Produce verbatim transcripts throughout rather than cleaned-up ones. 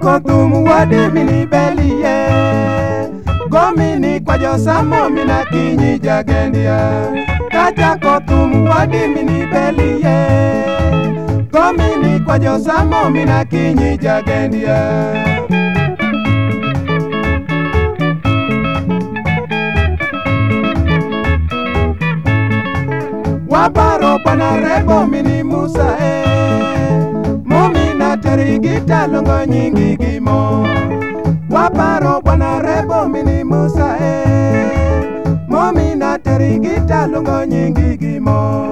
Kachako thum wadi mini belie Gomini kwa josamo mina kinyi jagendia Kachako thum wadi mini belie Gomini kwa josamo mina kinyi jagendia Waparo pana rebo mini Musa eh Mumina terigita lungo nyingi gimo Waparo pana rebo mini Musa eh Mumina terigita lungo nyingi gimo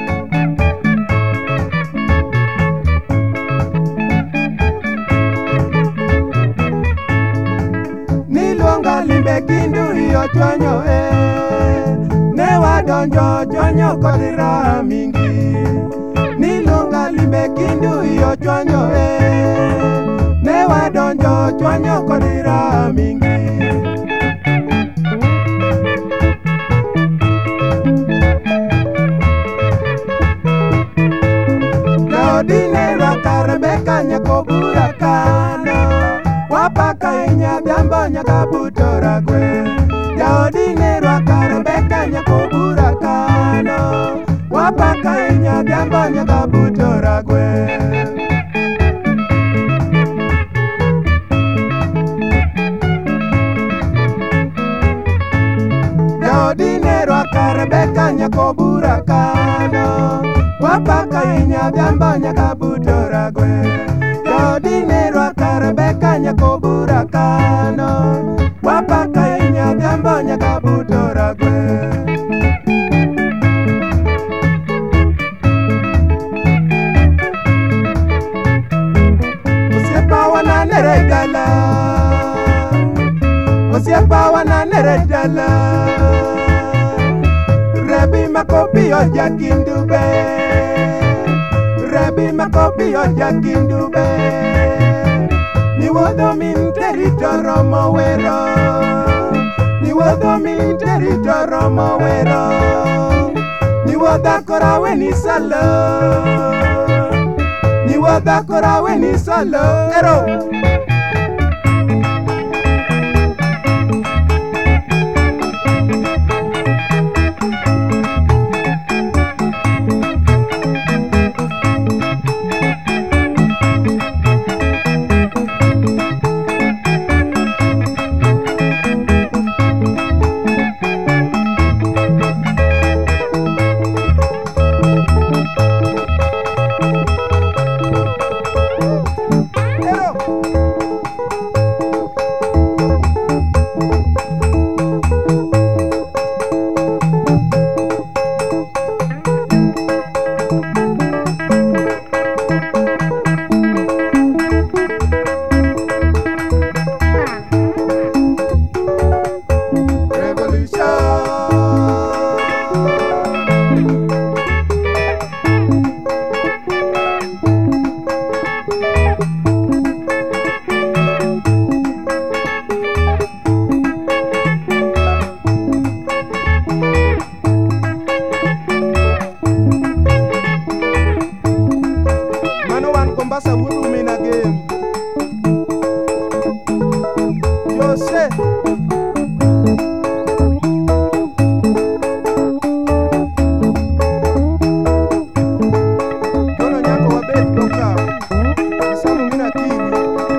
Niluonga limbe kindu hiyo chwanyo eh Newa donjo chwanyo kodira mingi Nilunga limbe kindu hiyo chwanyo eh Newa donjo chwanyo kodira mingi Gaudine raka Rebeka nyako burakano Wapaka inya biambo nyaka butora kwe Gaudine raka Rebeka nyako burakano Wapaka inya biambo nyaka butora kwe Gaudine raka Rebeka nyako burakano Wapaka inya biambo nyaka butora kwe Gaudine raka Rebeka nyako burakano Wapaka inya biambo nyaka butora kwe Neredala Osiepa wana neredala Rebi makopi oja kindube Rebi makopi oja kindube Niwodho min teritoro mowero Niwodho min teritoro mowero Niwodha korawe ni salo Niwodha korawe ni salo Ero Kombasa wuru mina game Yose Kono nyako wabet koka Isamu mina kinyi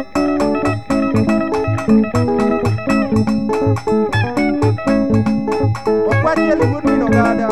Wakwati ya liwuru mino gada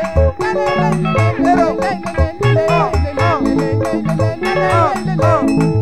Oh